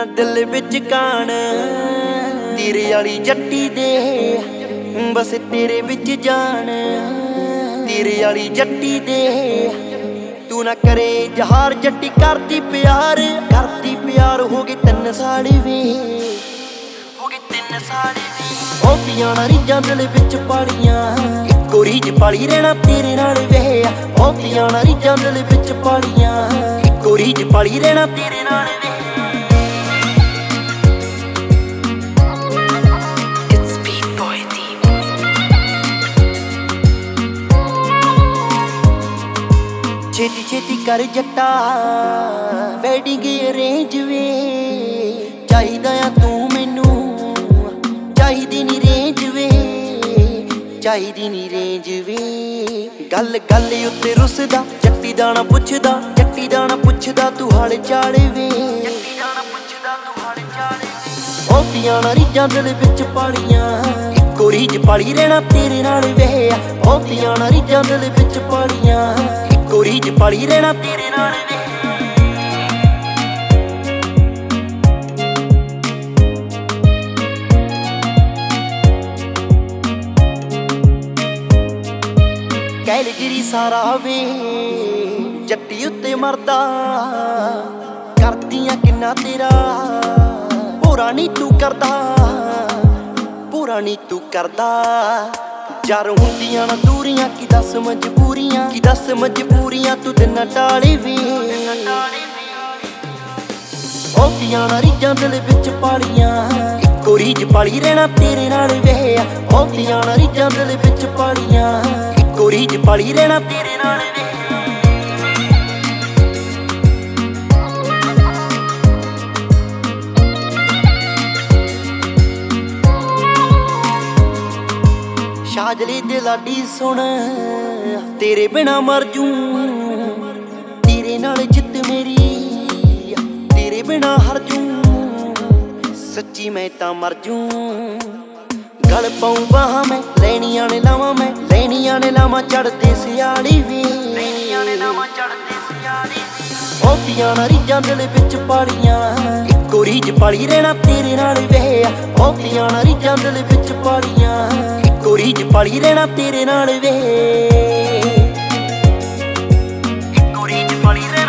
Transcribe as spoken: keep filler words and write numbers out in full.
ਨਾ ਦਿਲ ਵਿੱਚ ਕਾਣ ਤੇਰੇ ਵਾਲੀ ਜੱਟੀ ਦੇ ਬਸ ਤੇਰੇ ਵਿੱਚ ਜਾਣ ਤੇਰੇ ਵਾਲੀ ਜੱਟੀ ਦੇ ਤੂੰ ਨਾ ਕਰੇ ਜਹਾਰ ਜੱਟੀ ਕਰਦੀ ਪਿਆਰ ਕਰਦੀ ਪਿਆਰ ਹੋ ਗਏ ਤਿੰਨ ਸਾਲ ਵੇ ਹੋ ਗਏ ਤਿੰਨ ਸਾਲ ਵੇ ਉਹ ਪੀਆਂ ਨਾ ਰੀਝਾਂ ਦਿਲ ਵਿੱਚ ਪਾਲੀਆਂ ਇੱਕੋ ਰੀਝ ਪਾਲੀ ਰਹਿਣਾ ਤੇਰੇ ਨਾਲ ਵੇ ਉਹ ਪੀਆਂ ਨਾ ਰੀਝਾਂ ਦਿਲ ਵਿੱਚ ਪਾਲੀਆਂ ਇੱਕੋ ਰੀਝ ਪਾਲੀ ਰਹਿਣਾ ਤੇਰੇ ਨਾਲ ਵੇ ਛੇਤੀ ਛੇਤੀ ਕਰ ਜੱਟਾ ਵੈਡਿੰਗ ਅਰੇਂਜ ਵੇ ਚਾਹੀਦਾ ਆ ਤੂੰ ਮੈਨੂੰ ਚਾਹੀਦੀ ਨੀ ਰੇਂਜ ਵੇ ਚਾਹੀਦੀ ਨੀ ਰੇਂਜ ਵੇ ਗੱਲ ਗੱਲ ਉੱਤੇ ਰੁੱਸਦਾ ਜੱਟੀ ਦਾ ਨਾ ਪੁੱਛਦਾ ਜੱਟੀ ਦਾ ਨਾ ਪੁੱਛਦਾ ਤੂੰ ਹਾਲ ਚਾਲ ਵੇ ਜੱਟੀ ਦਾ ਨਾ ਪੁੱਛਦਾ ਤੂੰ ਹਾਲ ਚਾਲ ਵੇ ਉਹ ਪੀਆਂ ਨਾ ਰੀਝਾਂ ਦਿਲ ਵਿੱਚ ਪਾਲੀਆਂ ਇੱਕੋ ਰੀਝ ਪਾਲੀ ਰਹਿਣਾ ਤੇਰੇ ਨਾਲ ਵੇ ਉਹ ਪੀਆਂ ਨਾ ਰੀਝਾਂ ਦਿਲ ਵਿੱਚ ਪਾਲੀਆਂ ਇੱਕੋ ਰੀਝ ਪਾਲੀ ਰਹਿਣਾ ਤੇਰੇ ਨਾਲ ਵੇ ਕੈਲਗਰੀ ਸਾਰਾ ਵੇ ਜੱਟੀ ਉੱਤੇ ਮਰਦਾ ਕਰਦੀਆਂ ਕਿੰਨਾ ਤੇਰਾ ਪੂਰਾ ਨੀ ਤੂੰ ਕਰਦਾ ਪੂਰਾ ਨੀ ਤੂੰ ਕਰਦਾ ਯਾਰ ਹੁੰਦੀਆਂ ਨਾ ਦੂਰੀਆਂ ਕੀ ਦੱਸ ਮਜਬੂਰੀਆਂ ਕੀ ਦੱਸ ਮਜਬੂਰੀਆਂ ਤੂੰ ਦਿਨ ਟਾਲੇ ਵੇ ਉਹ ਪੀਆਂ ਨਾ ਰੀਝਾਂ ਦਿਲ ਵਿੱਚ ਪਾਲੀਆਂ ਇੱਕੋ ਰੀਝ ਪਾਲੀ ਰਹਿਣਾ ਤੇਰੇ ਨਾਲ ਵੇ ਉਹ ਪੀਆਂ ਨਾ ਰੀਝਾਂ ਦਿਲ ਵਿੱਚ ਪਾਲੀਆਂ ਇੱਕੋ ਰੀਝ ਪਾਲੀ ਰਹਿਣਾ ਤੇਰੇ ਨਾਲ ਵੇ ਸ਼ਾਜਲੀ ਦੇ ਲਾਡੀ ਸੁਣ ਤੇਰੇ ਬਿਨਾ ਮਰ ਜੂ ਤੇਰੇ ਨਾਲ ਜਿੱਤ ਮੇਰੀ ਤੇਰੇ ਬਿਨਾ ਹਰ ਜੂ ਸੱਚੀ ਮੈਂ ਤਾਂ ਮਰ ਜੂ ਗਲ ਪਾਉ ਬਾਹਾਂ ਮੈਂ ਲੈਣੀਆਂ ਨੇ ਲਾਵਾਂ ਮੈਂ ਲੈਣੀਆਂ ਨੇ ਲਾਵਾਂ ਚੜਦੇ ਸਿਆੜੀ ਵੇ ਲੈਣੀਆਂ ਨੇ ਲਾਵਾਂ ਚੜਦੇ ਸਿਆੜੀ ਉਹ ਪੀਆਂ ਨਾ ਰੀਝਾਂ ਦਿਲ ਵਿੱਚ ਪਾਲੀਆਂ ਇੱਕੋ ਰੀਝ ਪਾਲੀ ਰਹਿਣਾ ਤੇਰੇ ਨਾਲ ਵੇ ਉਹ ਪੀਆਂ ਨਾ ਰੀਝਾਂ ਦਿਲ ਵਿੱਚ ਪਾਲੀਆਂ ਇੱਕੋ ਰੀਝ ਪਾਲੀ ਰਹਿਣਾ ਤੇਰੇ ਨਾਲ ਵੇ ਇੱਕੋ ਰੀਝ ਪਾਲੀ